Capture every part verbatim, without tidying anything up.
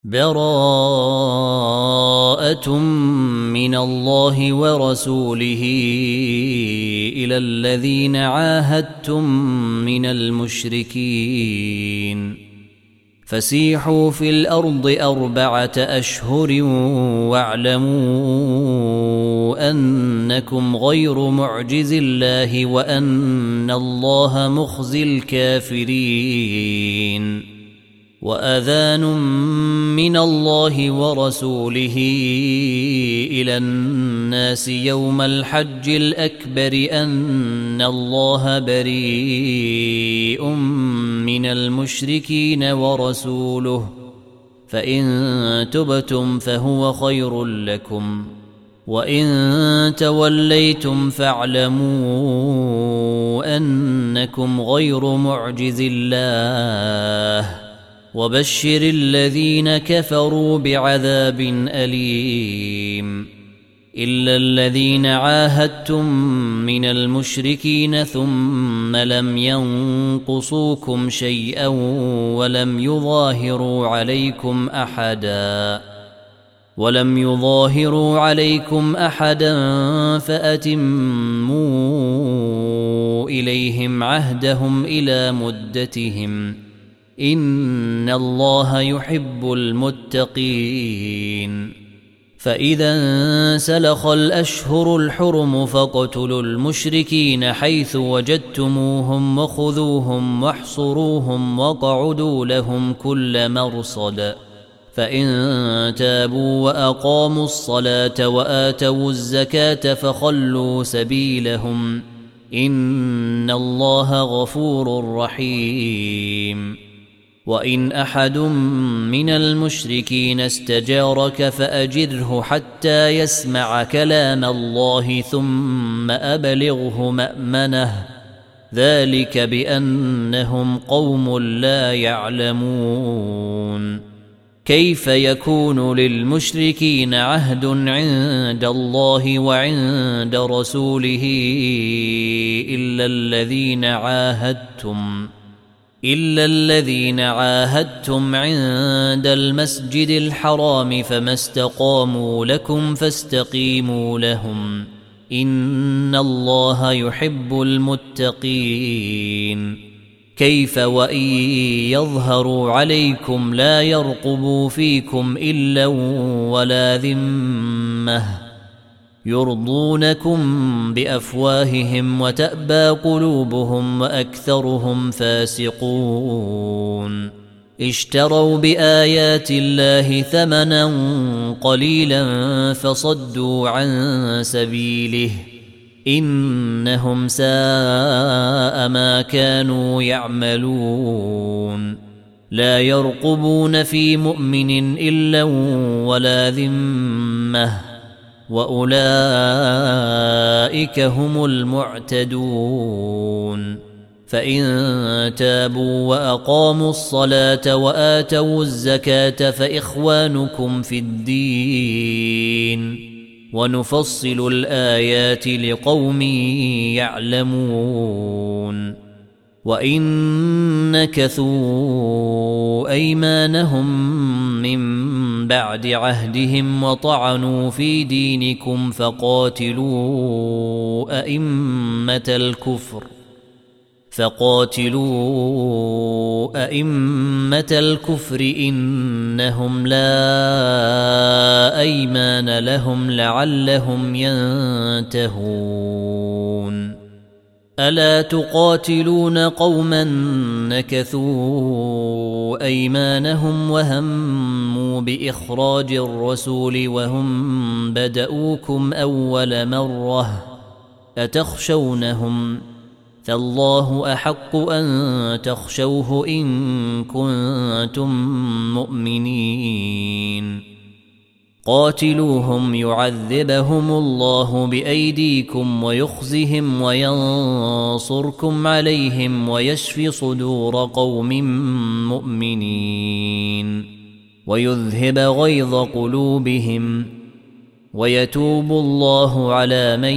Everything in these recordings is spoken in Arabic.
براءة من الله ورسوله إلى الذين عاهدتم من المشركين فسيحوا في الأرض أربعة أشهر واعلموا أنكم غير معجز الله وأن الله مخزي الكافرين. وأذان من الله ورسوله إلى الناس يوم الحج الأكبر أن الله بريء من المشركين ورسوله فإن تبتم فهو خير لكم وإن توليتم فاعلموا أنكم غير معجز الله وبشر الذين كفروا بعذاب أليم. إلا الذين عاهدتم من المشركين ثم لم ينقصوكم شيئا ولم يظاهروا عليكم أحدا ولم يظاهروا عليكم أحدا فأتموا إليهم عهدهم إلى مدتهم إن الله يحب المتقين. فإذا انسلخ الأشهر الحرم فاقتلوا المشركين حيث وجدتموهم وخذوهم واحصروهم واقعدوا لهم كل مرصد فإن تابوا وأقاموا الصلاة وآتوا الزكاة فخلوا سبيلهم إن الله غفور رحيم. وإن أحد من المشركين استجارك فأجره حتى يسمع كلام الله ثم أبلغه مأمنه ذلك بأنهم قوم لا يعلمون. كيف يكون للمشركين عهد عند الله وعند رسوله إلا الذين عاهدتم إلا الذين عاهدتم عند المسجد الحرام فما استقاموا لكم فاستقيموا لهم إن الله يحب المتقين. كيف وإن يظهروا عليكم لا يرقبوا فيكم إلا ولا ذمة يرضونكم بأفواههم وتأبى قلوبهم وأكثرهم فاسقون. اشتروا بآيات الله ثمنا قليلا فصدوا عن سبيله إنهم ساء ما كانوا يعملون. لا يرقبون في مؤمن إلا ولا ذمة وأولئك هم المعتدون. فإن تابوا وأقاموا الصلاة وآتوا الزكاة فإخوانكم في الدين ونفصل الآيات لقوم يعلمون. وإن نكثوا أيمانهم من بعد عهدهم وطعنوا في دينكم فقاتلوا أئمة الكفر فقاتلوا أئمة الكفر إنهم لا أيمان لهم لعلهم ينتهون. ألا تقاتلون قوما نكثوا أيمانهم وهموا بإخراج الرسول وهم بدؤوكم أول مرة أتخشونهم فالله أحق أن تخشوه إن كنتم مؤمنين. قاتلوهم يعذبهم الله بأيديكم ويخزهم وينصركم عليهم ويشفي صدور قوم مؤمنين ويذهب غيظ قلوبهم ويتوب الله على من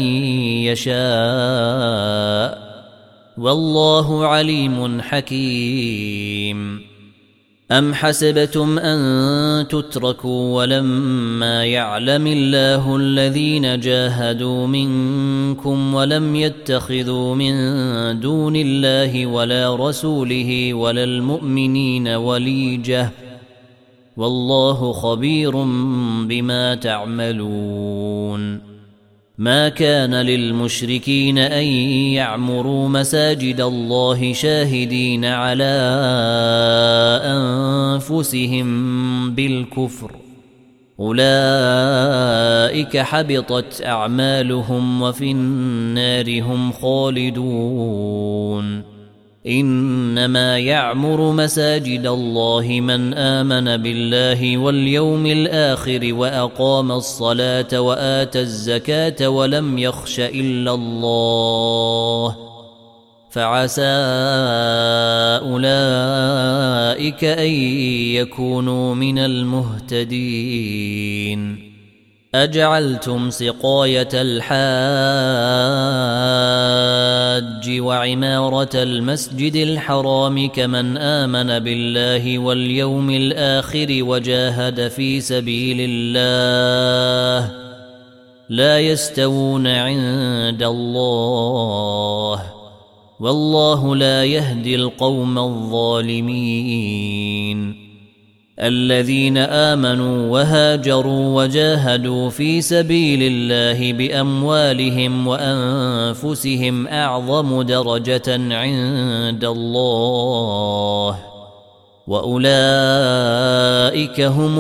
يشاء والله عليم حكيم. أم حسبتم أن تتركوا ولما يعلم الله الذين جاهدوا منكم ولم يتخذوا من دون الله ولا رسوله ولا المؤمنين وليجة والله خبير بما تعملون ما كان للمشركين أن يعمروا مساجد الله شاهدين على أنفسهم بالكفر أولئك حبطت أعمالهم وفي النار هم خالدون إنما يعمر مساجد الله من آمن بالله واليوم الآخر وأقام الصلاة وآتى الزكاة ولم يخش إلا الله فعسى أولئك أن يكونوا من المهتدين أجعلتم سقاية الحاج وعمارة المسجد الحرام كمن آمن بالله واليوم الآخر وجاهد في سبيل الله لا يستوون عند الله والله لا يهدي القوم الظالمين الذين آمنوا وهاجروا وجاهدوا في سبيل الله بأموالهم وأنفسهم أعظم درجة عند الله وأولئك هم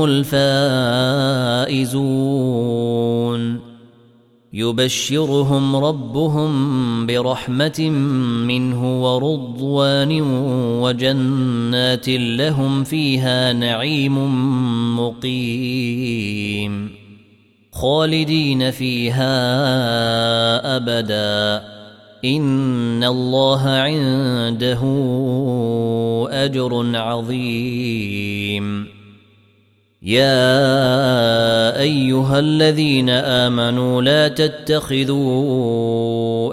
الفائزون يبشرهم ربهم برحمة منه ورضوان وجنات لهم فيها نعيم مقيم خالدين فيها أبدا إن الله عنده أجر عظيم يا أيها الذين آمنوا لا تتخذوا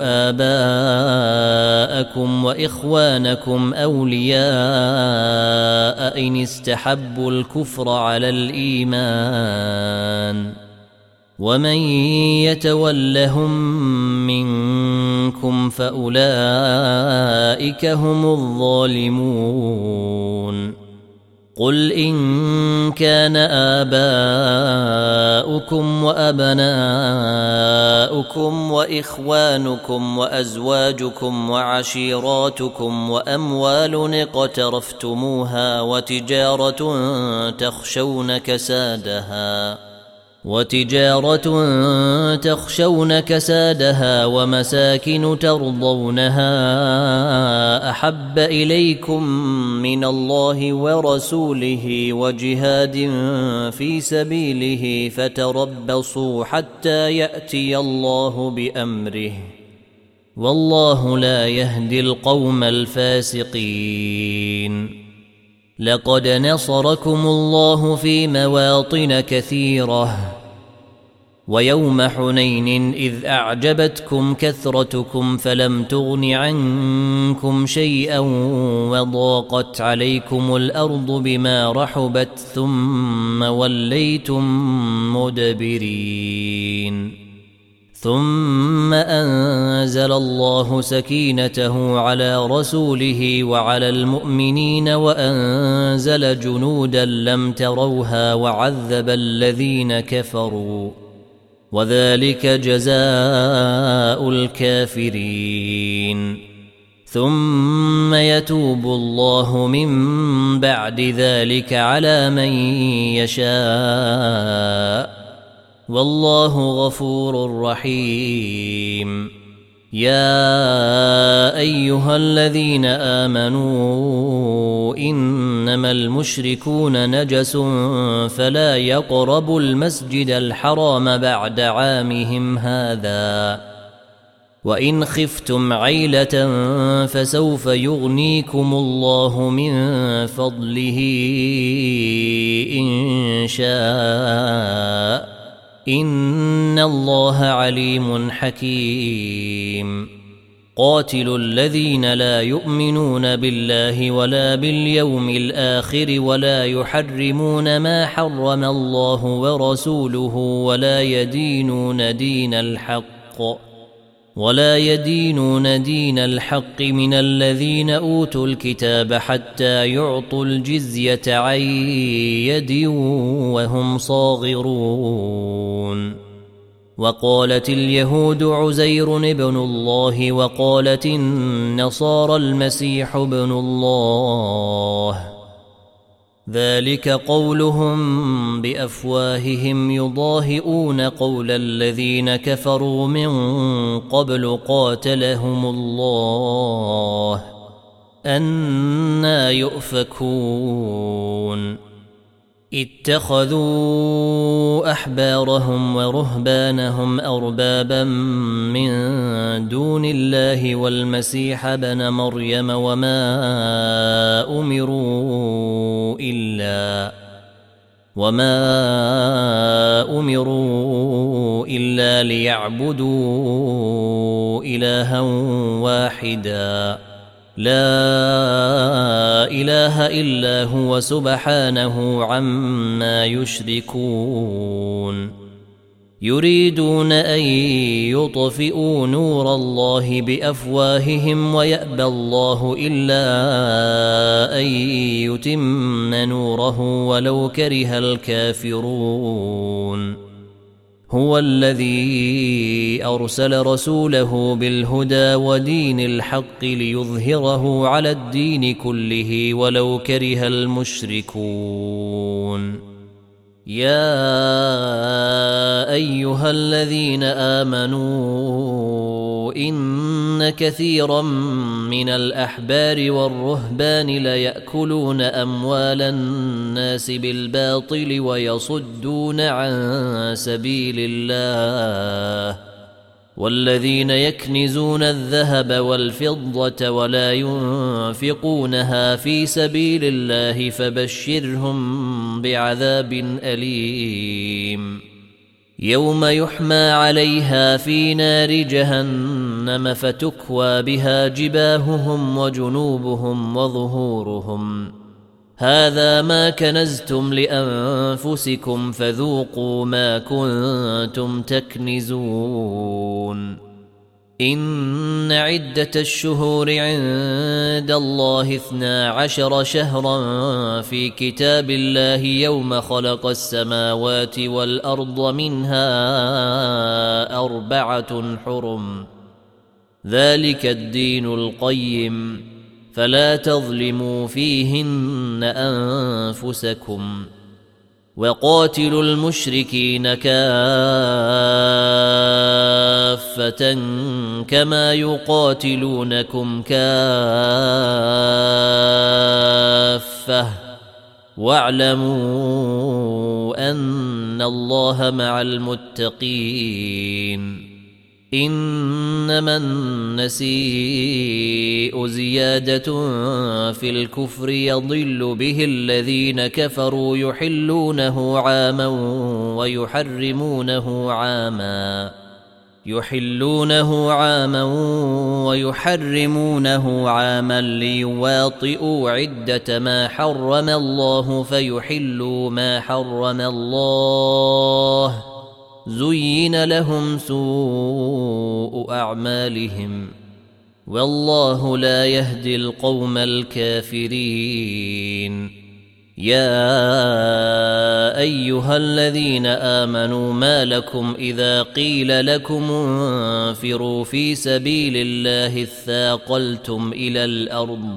آباءكم وإخوانكم أولياء إن استحبوا الكفر على الإيمان ومن يتولهم منكم فأولئك هم الظالمون قل إن كان آباؤكم وأبناؤكم وإخوانكم وأزواجكم وعشيراتكم وأموال اقترفتموها وتجارة تخشون كسادها وتجارة تخشون كسادها ومساكن ترضونها أحب إليكم من الله ورسوله وجهاد في سبيله فتربصوا حتى يأتي الله بأمره والله لا يهدي القوم الفاسقين لقد نصركم الله في مواطن كثيرة ويوم حنين إذ أعجبتكم كثرتكم فلم تغن عنكم شيئا وضاقت عليكم الأرض بما رحبت ثم وليتم مدبرين ثم أنزل الله سكينته على رسوله وعلى المؤمنين وأنزل جنودا لم تروها وعذب الذين كفروا وذلك جزاء الكافرين ثم يتوب الله من بعد ذلك على من يشاء والله غفور رحيم يا أيها الذين آمنوا إنما المشركون نجس فلا يقربوا المسجد الحرام بعد عامهم هذا وإن خفتم عيلة فسوف يغنيكم الله من فضله إن شاء إن الله عليم حكيم قاتلوا الذين لا يؤمنون بالله ولا باليوم الآخر ولا يحرمون ما حرم الله ورسوله ولا يدينون دين الحق ولا يدينون دين الحق من الذين أوتوا الكتاب حتى يعطوا الجزية عن يد وهم صاغرون. وقالت اليهود عزير ابن الله وقالت النصارى المسيح ابن الله، ذلك قولهم بأفواههم يضاهئون قول الذين كفروا من قبل قاتلهم الله أنى يؤفكون. اتخذوا أحبارهم ورهبانهم أربابا من دون الله والمسيح ابن مريم وما أمروا إلا وما أمروا إلا ليعبدوا إلها واحدا لا إله إلا هو سبحانه عما يشركون. يريدون أن يطفئوا نور الله بأفواههم ويأبى الله إلا أن يتم نوره ولو كره الكافرون. هو الذي أرسل رسوله بالهدى ودين الحق ليظهره على الدين كله ولو كره المشركون. يا أيها الذين آمنوا إن كثيرا من الأحبار والرهبان ليأكلون أموال الناس بالباطل ويصدون عن سبيل الله والذين يكنزون الذهب والفضة ولا ينفقونها في سبيل الله فبشرهم بعذاب أليم يوم يحمى عليها في نار جهنم فتكوى بها جباههم وجنوبهم وظهورهم هذا ما كنزتم لأنفسكم فذوقوا ما كنتم تكنزون. إن عدة الشهور عند الله اثنا عشر شهرا في كتاب الله يوم خلق السماوات والأرض منها أربعة حرم ذلك الدين القيم فلا تظلموا فيهن أنفسكم وقاتلوا المشركين كافة كما يقاتلونكم كافة واعلموا أن الله مع المتقين. إنما النسيء زيادة في الكفر يضل به الذين كفروا يحلونه عاما ويحرمونه عاما يحلونه عاما ويحرمونه عاما ليواطئوا عدة ما حرم الله فيحلوا ما حرم الله زين لهم سوء أعمالهم والله لا يهدي القوم الكافرين. يا أيها الذين آمنوا ما لكم إذا قيل لكم انفروا في سبيل الله اثاقلتم إلى الأرض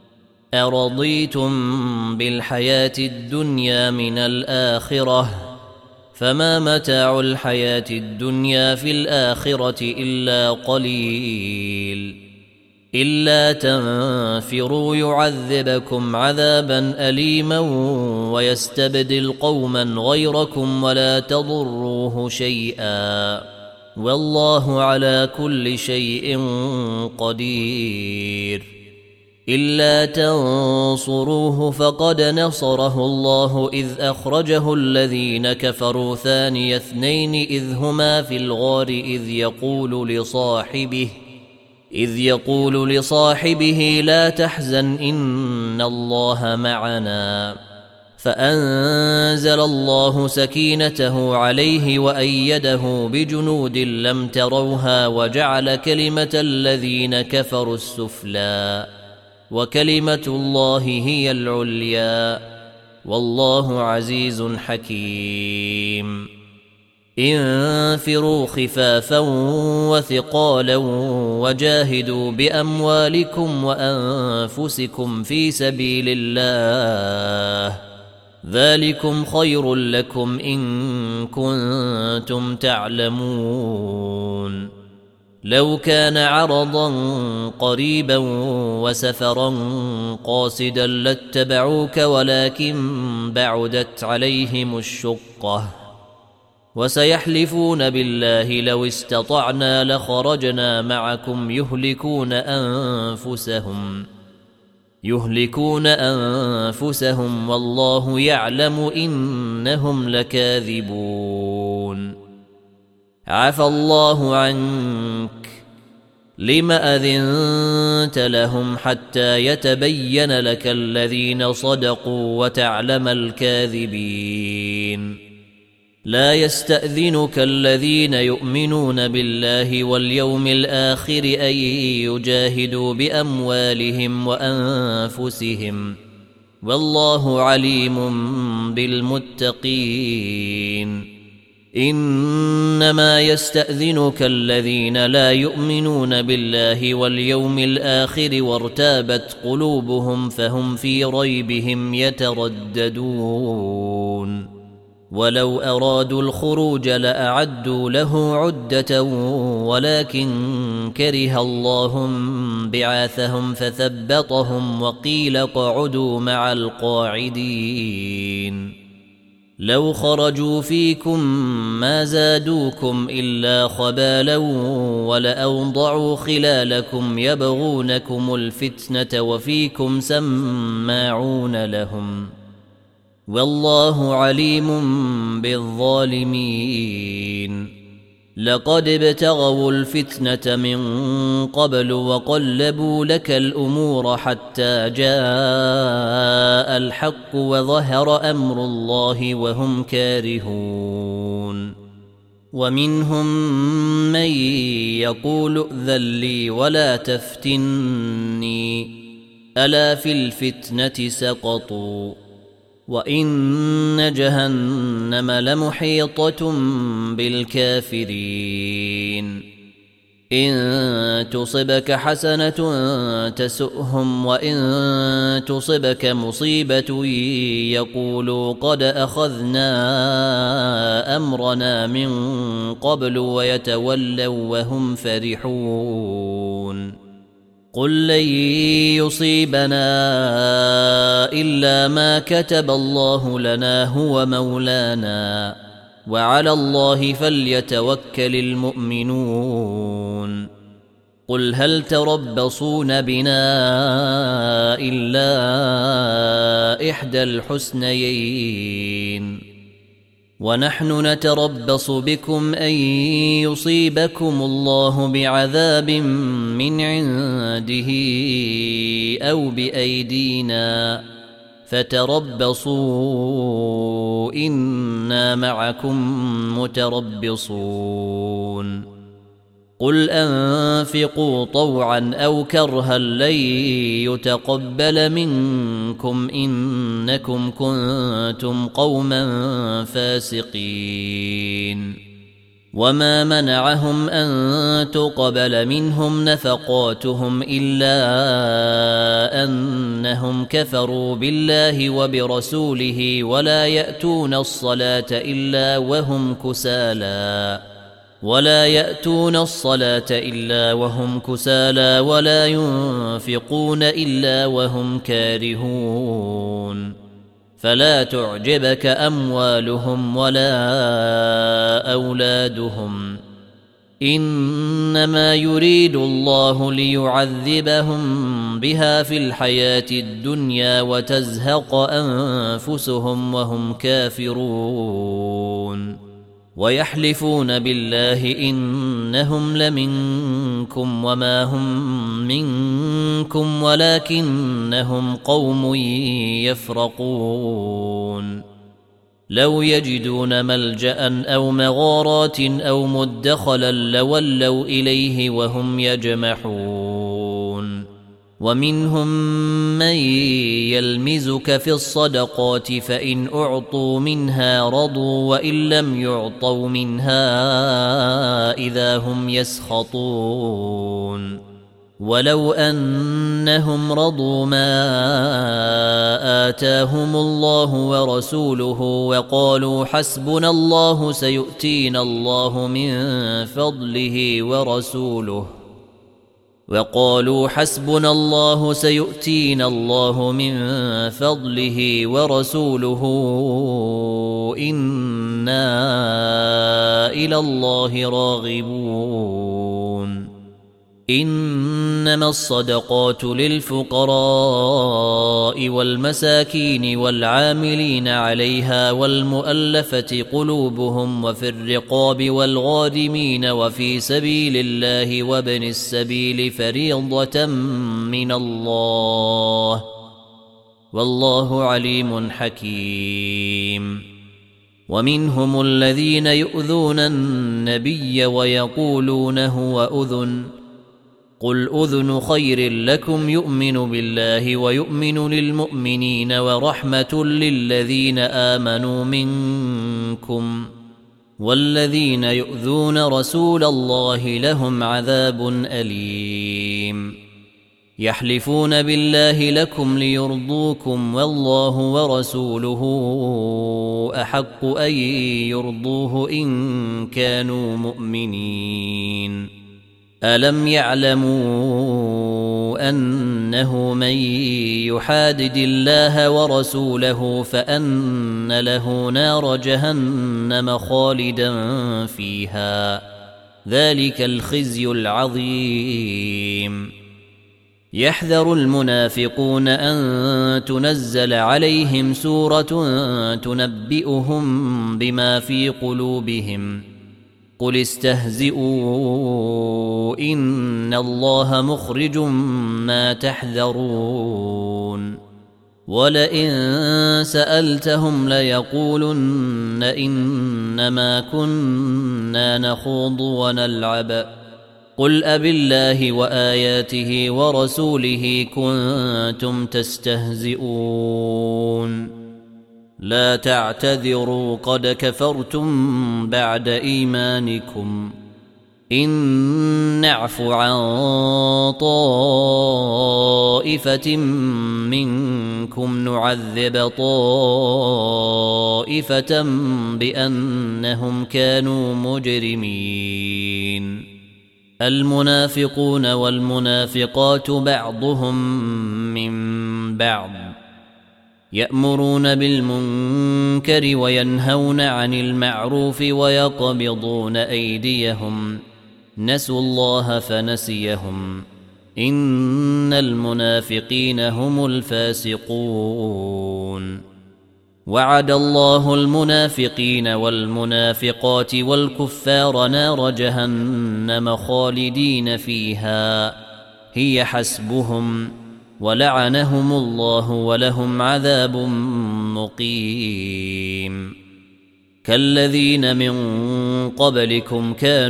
أرضيتم بالحياة الدنيا من الآخرة فما متاع الحياة الدنيا في الآخرة إلا قليل إلا تنفروا يعذبكم عذابا أليما ويستبدل قوما غيركم ولا تضروه شيئا والله على كل شيء قدير. إلا تنصروه فقد نصره الله إذ أخرجه الذين كفروا ثاني اثنين إذ هما في الغار إذ يقول لصاحبه إذ يقول لصاحبه لا تحزن إن الله معنا فأنزل الله سكينته عليه وأيده بجنود لم تروها وجعل كلمة الذين كفروا السفلى وكلمة الله هي العليا والله عزيز حكيم انفروا خفافا وثقالا وجاهدوا بأموالكم وأنفسكم في سبيل الله ذلكم خير لكم إن كنتم تعلمون لو كان عرضا قريبا وسفرا قاصدا لاتبعوك ولكن بعدت عليهم الشقة وسيحلفون بالله لو استطعنا لخرجنا معكم يهلكون أنفسهم يهلكون أنفسهم والله يعلم إنهم لكاذبون عفى الله عنك لم أذنت لهم حتى يتبين لك الذين صدقوا وتعلم الكاذبين لا يستأذنك الذين يؤمنون بالله واليوم الآخر أن يجاهدوا بأموالهم وأنفسهم والله عليم بالمتقين إنما يستأذنك الذين لا يؤمنون بالله واليوم الآخر وارتابت قلوبهم فهم في ريبهم يترددون ولو أرادوا الخروج لأعدوا له عدة ولكن كره الله بعاثهم فثبطهم وقيل اقعدوا مع القاعدين لو خرجوا فيكم ما زادوكم إلا خبالا ولأوضعوا خلالكم يبغونكم الفتنة وفيكم سماعون لهم والله عليم بالظالمين لقد ابتغوا الفتنة من قبل وقلبوا لك الأمور حتى جاء الحق وظهر أمر الله وهم كارهون ومنهم من يقول ائذن لي ولا تفتني ألا في الفتنة سقطوا وإن جهنم لمحيطة بالكافرين إن تصبك حسنة تسؤهم وإن تصبك مصيبة يقولوا قد أخذنا أمرنا من قبل ويتولوا وهم فرحون قل لن يصيبنا إلا ما كتب الله لنا هو مولانا وعلى الله فليتوكل المؤمنون قل هل تربصون بنا إلا إحدى الحسنيين ونحن نتربص بكم أن يصيبكم الله بعذاب من عنده أو بأيدينا فتربصوا إنا معكم متربصون قل أنفقوا طوعا أو كرها لن يتقبل منكم إنكم كنتم قوما فاسقين وما منعهم أن تقبل منهم نفقاتهم إلا أنهم كفروا بالله وبرسوله ولا يأتون الصلاة إلا وهم كسالى ولا يأتون الصلاة إلا وهم كسالى ولا ينفقون إلا وهم كارهون فلا تعجبك أموالهم ولا أولادهم إنما يريد الله ليعذبهم بها في الحياة الدنيا وتزهق أنفسهم وهم كافرون ويحلفون بالله إنهم لمنكم وما هم منكم ولكنهم قوم يفرقون لو يجدون ملجأ أو مغارات أو مدخلا لولوا إليه وهم يجمحون ومنهم من يلمزك في الصدقات فإن أعطوا منها رضوا وإن لم يعطوا منها إذا هم يسخطون ولو أنهم رضوا ما آتاهم الله ورسوله وقالوا حسبنا الله سيؤتينا الله من فضله ورسوله وقالوا حسبنا الله سيؤتينا الله من فضله ورسوله إنا إلى الله راغبون إنما الصدقات للفقراء والمساكين والعاملين عليها والمؤلفة قلوبهم وفي الرقاب والغارمين وفي سبيل الله وابن السبيل فريضة من الله والله عليم حكيم ومنهم الذين يؤذون النبي ويقولون هو أذن قل أذن خير لكم يؤمن بالله ويؤمن للمؤمنين ورحمة للذين آمنوا منكم والذين يؤذون رسول الله لهم عذاب أليم يحلفون بالله لكم ليرضوكم والله ورسوله أحق أن يرضوه إن كانوا مؤمنين ألم يعلموا أنه من يحادد الله ورسوله فأن له نار جهنم خالدا فيها ذلك الخزي العظيم يحذر المنافقون أن تنزل عليهم سورة تنبئهم بما في قلوبهم قل استهزئوا إن الله مخرج ما تحذرون ولئن سألتهم ليقولن إنما كنا نخوض ونلعب قل أبالله وآياته ورسوله كنتم تستهزئون لا تعتذروا قد كفرتم بعد إيمانكم إن نعف عن طائفة منكم نعذب طائفة بأنهم كانوا مجرمين المنافقون والمنافقات بعضهم من بعض يأمرون بالمنكر وينهون عن المعروف ويقبضون أيديهم نسوا الله فنسيهم إن المنافقين هم الفاسقون وعد الله المنافقين والمنافقات والكفار نار جهنم خالدين فيها هي حسبهم ولعنهم الله ولهم عذاب مقيم كالذين من قبلكم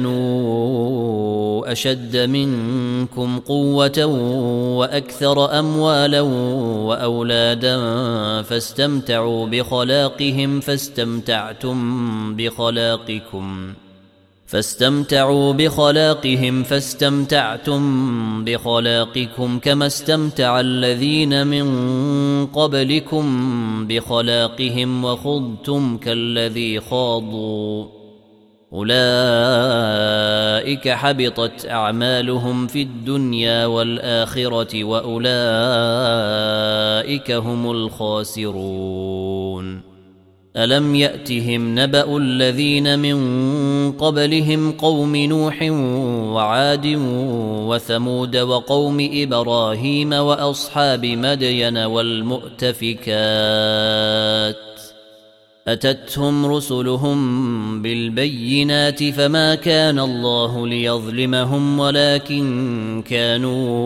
كانوا أشد منكم قوة وأكثر أموالا وأولادا فاستمتعوا بخلاقهم فاستمتعتم بخلاقكم فاستمتعوا بخلاقهم فاستمتعتم بخلاقكم كما استمتع الذين من قبلكم بخلاقهم وخضتم كالذي خاضوا أولئك حبطت أعمالهم في الدنيا والآخرة وأولئك هم الخاسرون ألم يأتهم نبأ الذين من قبلهم قوم نوح وعاد وثمود وقوم إبراهيم وأصحاب مدين والمؤتفكات أتتهم رسلهم بالبينات فما كان الله ليظلمهم ولكن كانوا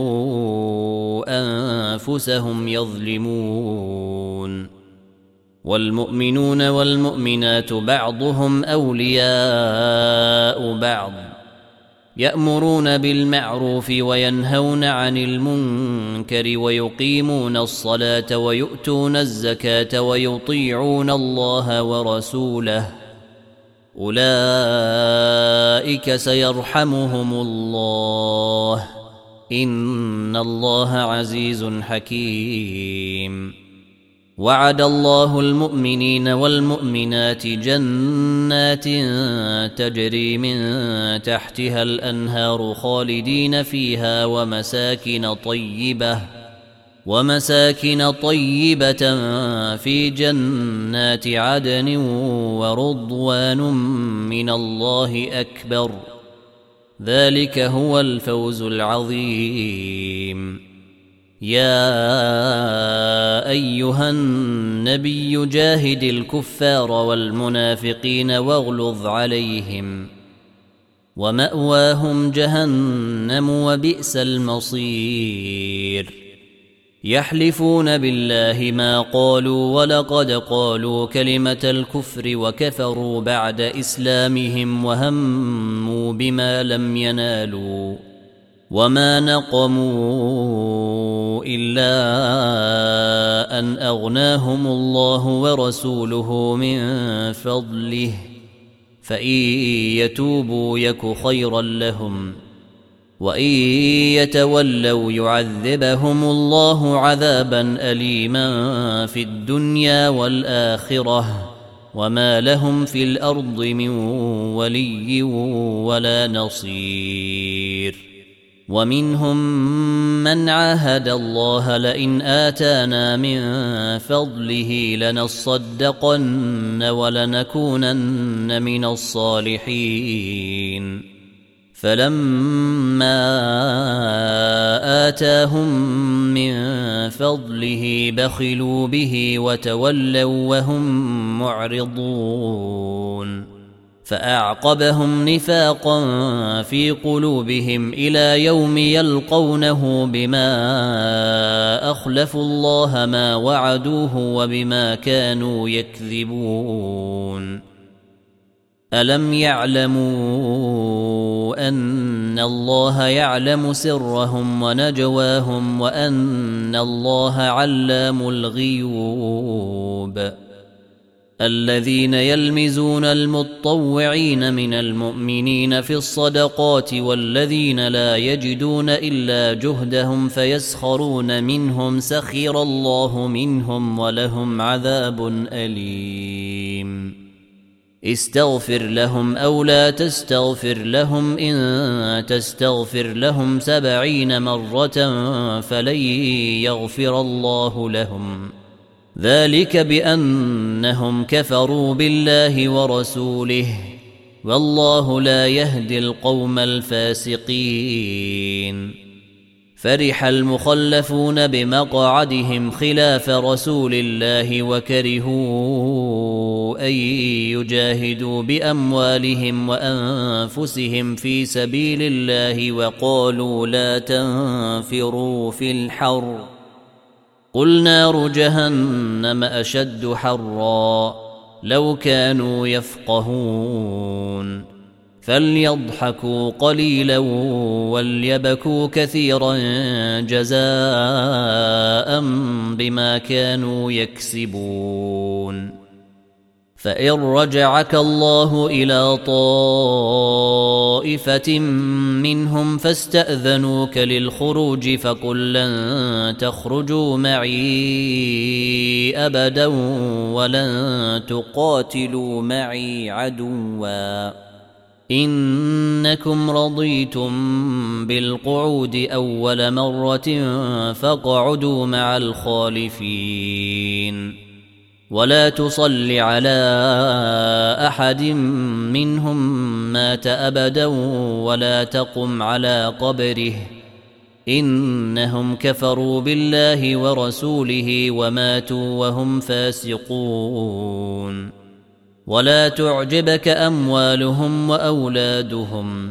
أنفسهم يظلمون والمؤمنون والمؤمنات بعضهم أولياء بعض يأمرون بالمعروف وينهون عن المنكر ويقيمون الصلاة ويؤتون الزكاة ويطيعون الله ورسوله أولئك سيرحمهم الله إن الله عزيز حكيم وعد الله المؤمنين والمؤمنات جنات تجري من تحتها الأنهار خالدين فيها ومساكن طيبة ومساكن طيبة في جنات عدن ورضوان من الله أكبر ذلك هو الفوز العظيم يا أيها النبي جاهد الكفار والمنافقين واغلظ عليهم ومأواهم جهنم وبئس المصير يحلفون بالله ما قالوا ولقد قالوا كلمة الكفر وكفروا بعد إسلامهم وهموا بما لم ينالوا وما نقموا إلا أن أغناهم الله ورسوله من فضله فإن يتوبوا يك خيرا لهم وإن يتولوا يعذبهم الله عذابا أليما في الدنيا والآخرة وما لهم في الأرض من ولي ولا نصير ومنهم من عاهد الله لئن آتانا من فضله لنصدقن ولنكونن من الصالحين فلما آتاهم من فضله بخلوا به وتولوا وهم معرضون فأعقبهم نفاقا في قلوبهم إلى يوم يلقونه بما أخلفوا الله ما وعدوه وبما كانوا يكذبون ألم يعلموا أن الله يعلم سرهم ونجواهم وأن الله علام الغيوب الذين يلمزون المطوعين من المؤمنين في الصدقات والذين لا يجدون إلا جهدهم فيسخرون منهم سخر الله منهم ولهم عذاب أليم استغفر لهم أو لا تستغفر لهم إن تستغفر لهم سبعين مرة فلن يغفر الله لهم ذلك بأنهم كفروا بالله ورسوله والله لا يهدي القوم الفاسقين فرح المخلفون بمقعدهم خلاف رسول الله وكرهوا أن يجاهدوا بأموالهم وأنفسهم في سبيل الله وقالوا لا تنفروا في الحر قل نار جهنم أشد حرا لو كانوا يفقهون فليضحكوا قليلا وليبكوا كثيرا جزاء بما كانوا يكسبون فإن رجعك الله إلى طائفة منهم فاستأذنوك للخروج فقل لن تخرجوا معي أبدا ولن تقاتلوا معي عدوا إنكم رضيتم بالقعود أول مرة فاقعدوا مع الخالفين ولا تصل على أحد منهم مات أبدا ولا تقم على قبره إنهم كفروا بالله ورسوله وماتوا وهم فاسقون ولا تعجبك أموالهم وأولادهم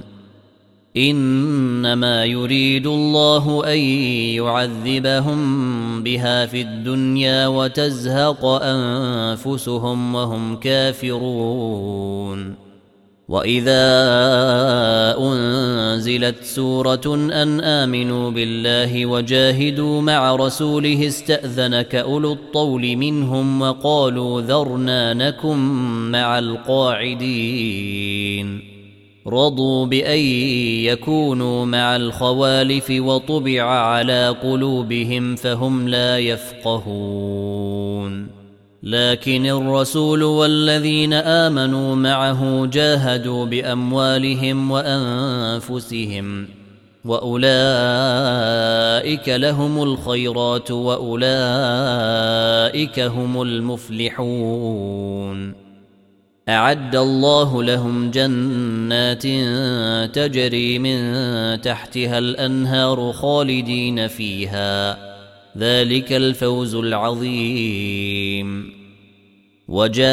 إنما يريد الله أن يعذبهم بها في الدنيا وتزهق أنفسهم وهم كافرون وإذا أنزلت سورة أن آمنوا بالله وجاهدوا مع رسوله استأذنك أولو الطول منهم وقالوا ذرنا نكن مع القاعدين رضوا بأن يكونوا مع الخوالف وطبع على قلوبهم فهم لا يفقهون لكن الرسول والذين آمنوا معه جاهدوا بأموالهم وأنفسهم وأولئك لهم الخيرات وأولئك هم المفلحون أعد الله لهم جنات تجري من تحتها الأنهار خالدين فيها ذلك الفوز العظيم وجاء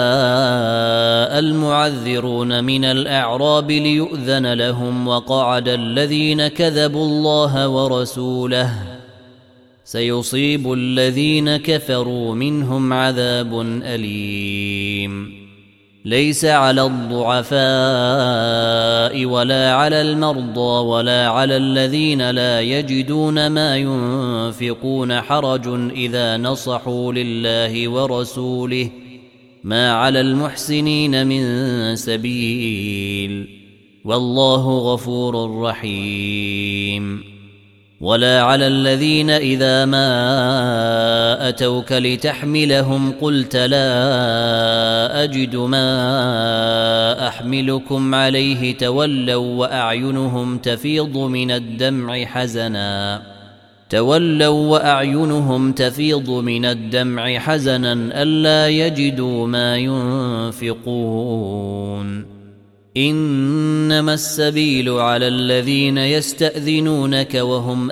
المعذرون من الأعراب ليؤذن لهم وقعد الذين كذبوا الله ورسوله سيصيب الذين كفروا منهم عذاب أليم ليس على الضعفاء ولا على المرضى ولا على الذين لا يجدون ما ينفقون حرج إذا نصحوا لله ورسوله ما على المحسنين من سبيل والله غفور رحيم ولا على الذين إذا ما أتوك لتحملهم قلت لا أجد ما أحملكم عليه تولوا وأعينهم تفيض من الدمع حزنا تولوا وأعينهم تفيض من الدمع حزنا ألا يجدوا ما ينفقون إنما السبيل على الذين يستأذنونك وهم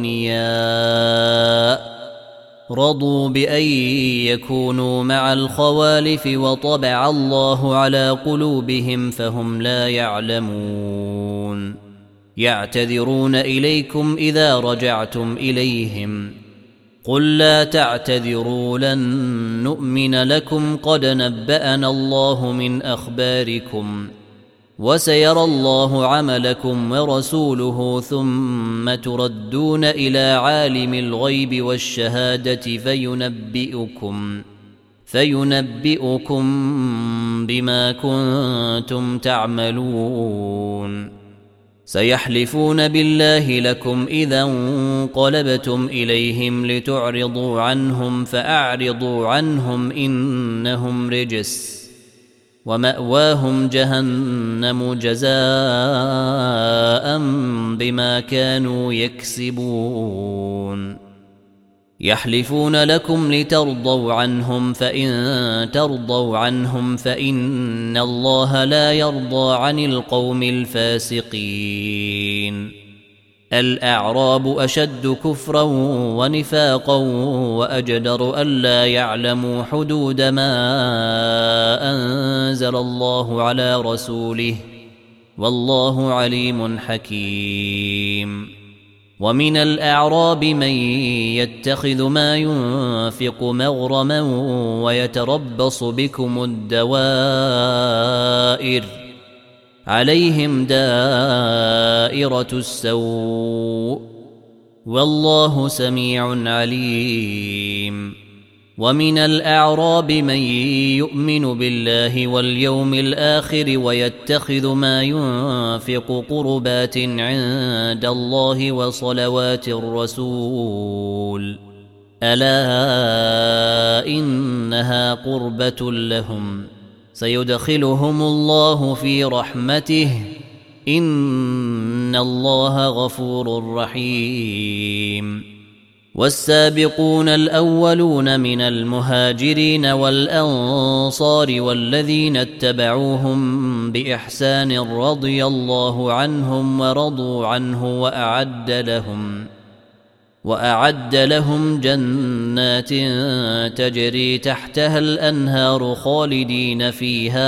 أغنياء رضوا بأن يكونوا مع الخوالف وطبع الله على قلوبهم فهم لا يعلمون يعتذرون إليكم إذا رجعتم إليهم قل لا تعتذروا لن نؤمن لكم قد نبأنا الله من أخباركم وسيرى الله عملكم ورسوله ثم تردون إلى عالم الغيب والشهادة فينبئكم فينبئكم بما كنتم تعملون سيحلفون بالله لكم إذا انقلبتم إليهم لتعرضوا عنهم فأعرضوا عنهم إنهم رجس ومأواهم جهنم جزاء بما كانوا يكسبون يحلفون لكم لترضوا عنهم فإن ترضوا عنهم فإن الله لا يرضى عن القوم الفاسقين الأعراب أشد كفرا ونفاقا وأجدر ألا يعلموا حدود ما أنزل الله على رسوله والله عليم حكيم ومن الأعراب من يتخذ ما ينفق مغرما ويتربص بكم الدوائر عليهم دائرة السوء والله سميع عليم ومن الأعراب من يؤمن بالله واليوم الآخر ويتخذ ما ينفق قربات عند الله وصلوات الرسول ألا إنها قربة لهم سيدخلهم الله في رحمته إن الله غفور رحيم والسابقون الأولون من المهاجرين والأنصار والذين اتبعوهم بإحسان رضي الله عنهم ورضوا عنه وأعد لهم وأعد لهم جنات تجري تحتها الأنهار خالدين فيها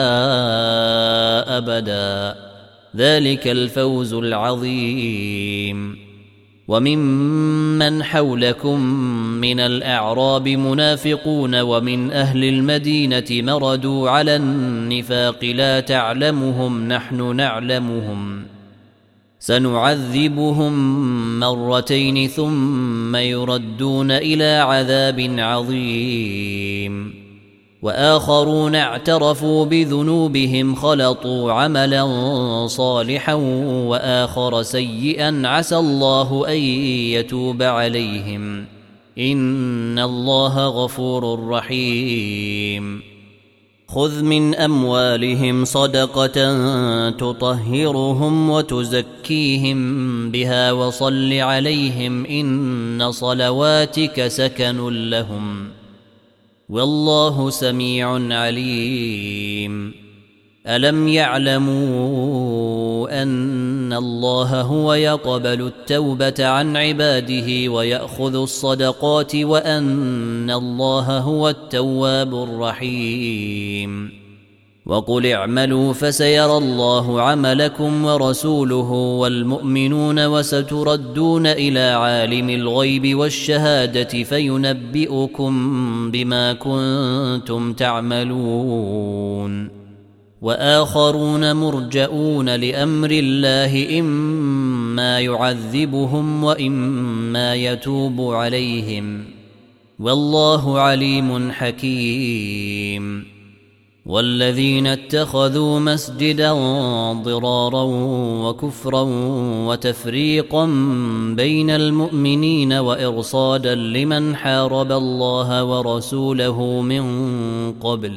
أبدا، ذلك الفوز العظيم. وممن حولكم من الأعراب منافقون ومن أهل المدينة مردوا على النفاق لا تعلمهم نحن نعلمهم سنعذبهم مرتين ثم يردون إلى عذاب عظيم. وآخرون اعترفوا بذنوبهم خلطوا عملا صالحا وآخر سيئا عسى الله أن يتوب عليهم إن الله غفور رحيم. خذ من أموالهم صدقة تطهرهم وتزكيهم بها وصل عليهم إن صلواتك سكن لهم والله سميع عليم. ألم يعلموا أن الله هو يقبل التوبة عن عباده ويأخذ الصدقات وأن الله هو التواب الرحيم. وقل اعملوا فسيرى الله عملكم ورسوله والمؤمنون وستردون إلى عالم الغيب والشهادة فينبئكم بما كنتم تعملون. وآخرون مرجئون لأمر الله إما يعذبهم وإما يتوب عليهم والله عليم حكيم. والذين اتخذوا مسجدا ضرارا وكفرا وتفريقا بين المؤمنين وإرصادا لمن حارب الله ورسوله من قبل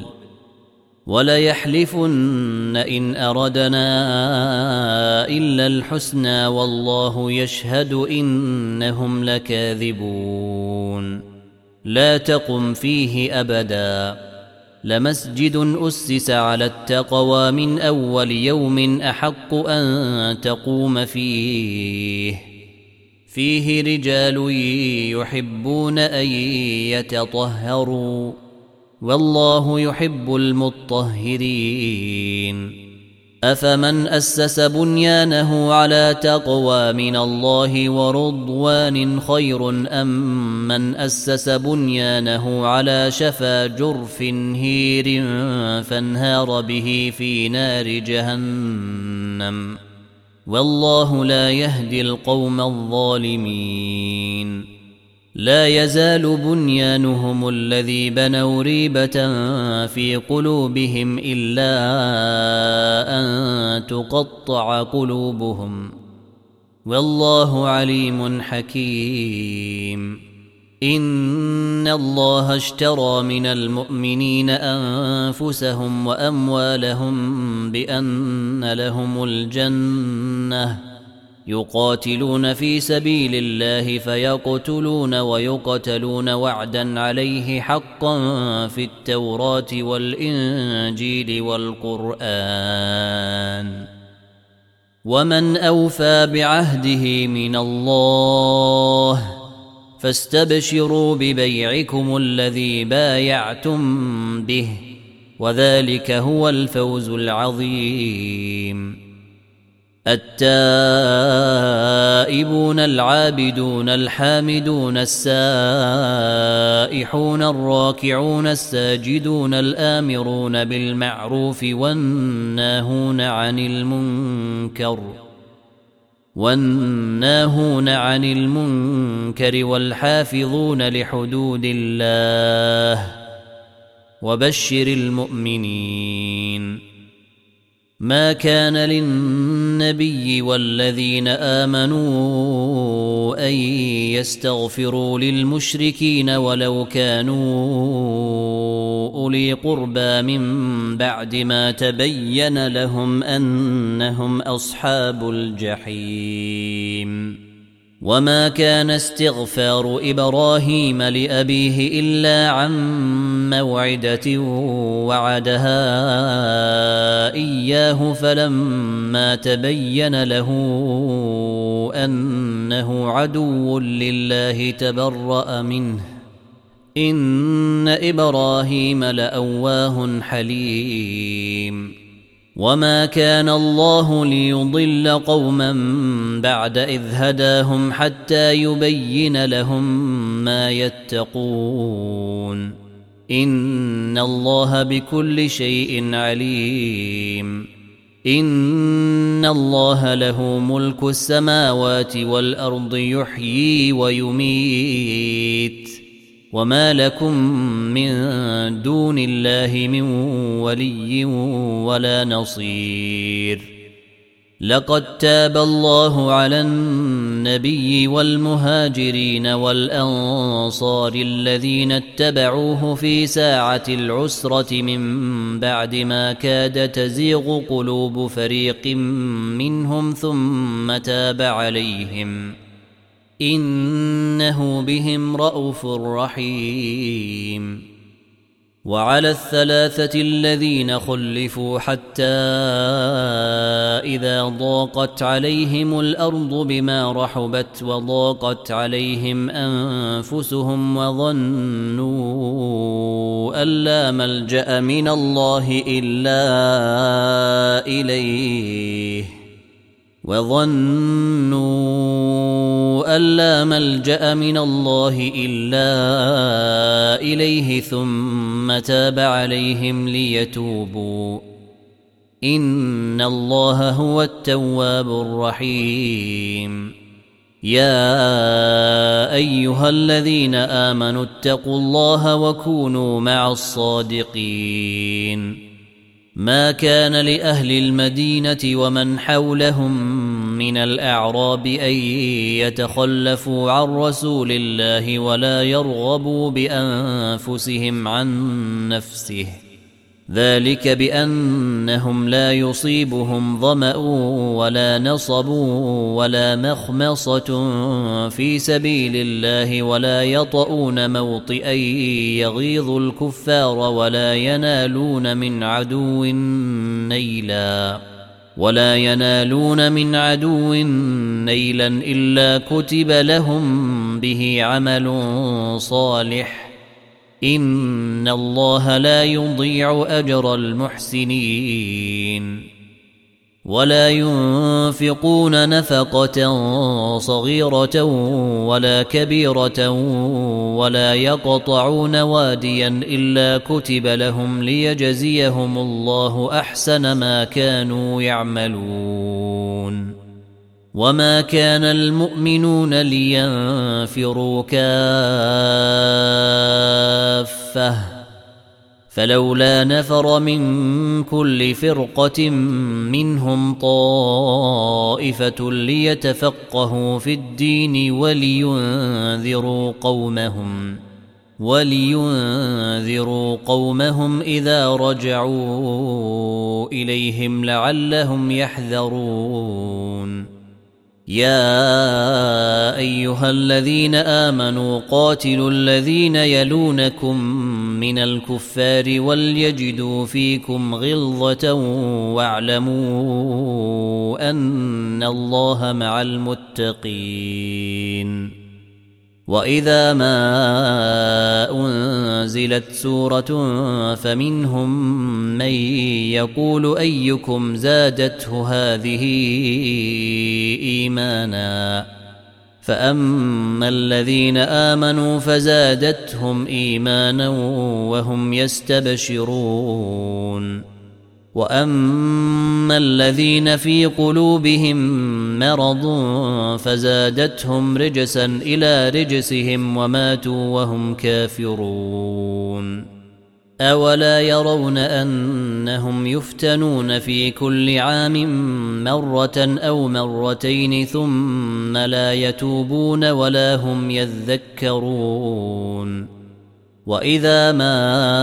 وليحلفن إن أردنا إلا الحسنى والله يشهد إنهم لكاذبون. لا تقم فيه أبدا لمسجد أسس على التقوى من أول يوم أحق أن تقوم فيه فيه رجال يحبون أن يتطهروا والله يحب المطهرين. أفمن أسس بنيانه على تقوى من الله ورضوان خير أم من أسس بنيانه على شفا جرف هير فانهار به في نار جهنم والله لا يهدي القوم الظالمين. لا يزال بنيانهم الذي بنوا ريبة في قلوبهم إلا أن تقطع قلوبهم والله عليم حكيم. إن الله اشترى من المؤمنين أنفسهم وأموالهم بأن لهم الجنة يقاتلون في سبيل الله فيقتلون ويقتلون وعدا عليه حقا في التوراة والإنجيل والقرآن ومن أوفى بعهده من الله فاستبشروا ببيعكم الذي بايعتم به وذلك هو الفوز العظيم. التائبون العابدون الحامدون السائحون الراكعون الساجدون الآمرون بالمعروف والناهون عن المنكر والناهون عن المنكر والحافظون لحدود الله وبشر المؤمنين. ما كان للنبي والذين آمنوا أن يستغفروا للمشركين ولو كانوا أولي قربى من بعد ما تبين لهم أنهم أصحاب الجحيم. وما كان استغفار إبراهيم لأبيه إلا عن موعدة وعدها إياه فلما تبين له أنه عدو لله تبرأ منه إن إبراهيم لأواه حليم وما كان الله ليضل قوما بعد إذ هداهم حتى يبين لهم ما يتقون إن الله بكل شيء عليم إن الله له ملك السماوات والأرض يحيي ويميت وما لكم من دون الله من ولي ولا نصير لقد تاب الله على النبي والمهاجرين والأنصار الذين اتبعوه في ساعة العسرة من بعد ما كاد تزيغ قلوب فريق منهم ثم تاب عليهم إنه بهم رءوف رحيم وعلى الثلاثة الذين خلفوا حتى إذا ضاقت عليهم الأرض بما رحبت وضاقت عليهم أنفسهم وظنوا أن لا ملجأ من الله إلا إليه وظنوا أن لا ملجأ من الله إلا إليه ثم تاب عليهم ليتوبوا إن الله هو التواب الرحيم يا أيها الذين آمنوا اتقوا الله وكونوا مع الصادقين ما كان لأهل المدينة ومن حولهم من الأعراب أن يتخلفوا عن رسول الله ولا يرغبوا بأنفسهم عن نفسه ذلك بأنهم لا يصيبهم ظمأ ولا نصب ولا مخمصة في سبيل الله ولا يطؤون موطئا يغيظ الكفار ولا ينالون من عدو نيلا ولا ينالون من عدو نيلا إلا كتب لهم به عمل صالح إن الله لا يضيع أجر المحسنين ولا ينفقون نفقة صغيرة ولا كبيرة ولا يقطعون واديا إلا كتب لهم ليجزيهم الله أحسن ما كانوا يعملون وما كان المؤمنون لينفروا كافة فلولا نفر من كل فرقة منهم طائفة ليتفقهوا في الدين ولينذروا قومهم ولينذروا قومهم إذا رجعوا إليهم لعلهم يحذرون يا أيها الذين آمنوا قاتلوا الذين يلونكم من الكفار وليجدوا فيكم غلظة واعلموا أن الله مع المتقين وإذا ما أنزلت سورة فمنهم من يقول أيكم زادته هذه إيمانا فأما الذين آمنوا فزادتهم إيمانا وهم يستبشرون وأما الذين في قلوبهم مرض فزادتهم رجسا إلى رجسهم وماتوا وهم كافرون أولا يرون أنهم يفتنون في كل عام مرة أو مرتين ثم لا يتوبون ولا هم يذكرون وإذا ما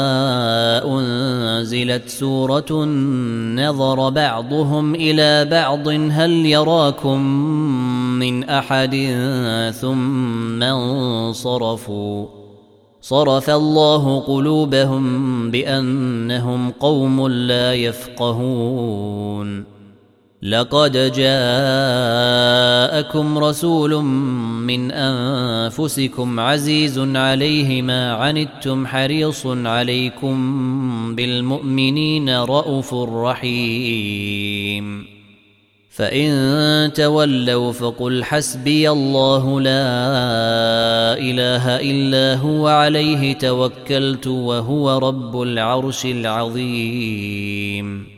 أنزلت سورة نظر بعضهم إلى بعض هل يراكم من أحد ثم انصرفوا صرف الله قلوبهم بأنهم قوم لا يفقهون لقد جاءكم رسول من أنفسكم عزيز عليه ما عنتم حريص عليكم بالمؤمنين رءوف رحيم فإن تولوا فقل حسبي الله لا إله إلا هو عليه توكلت وهو رب العرش العظيم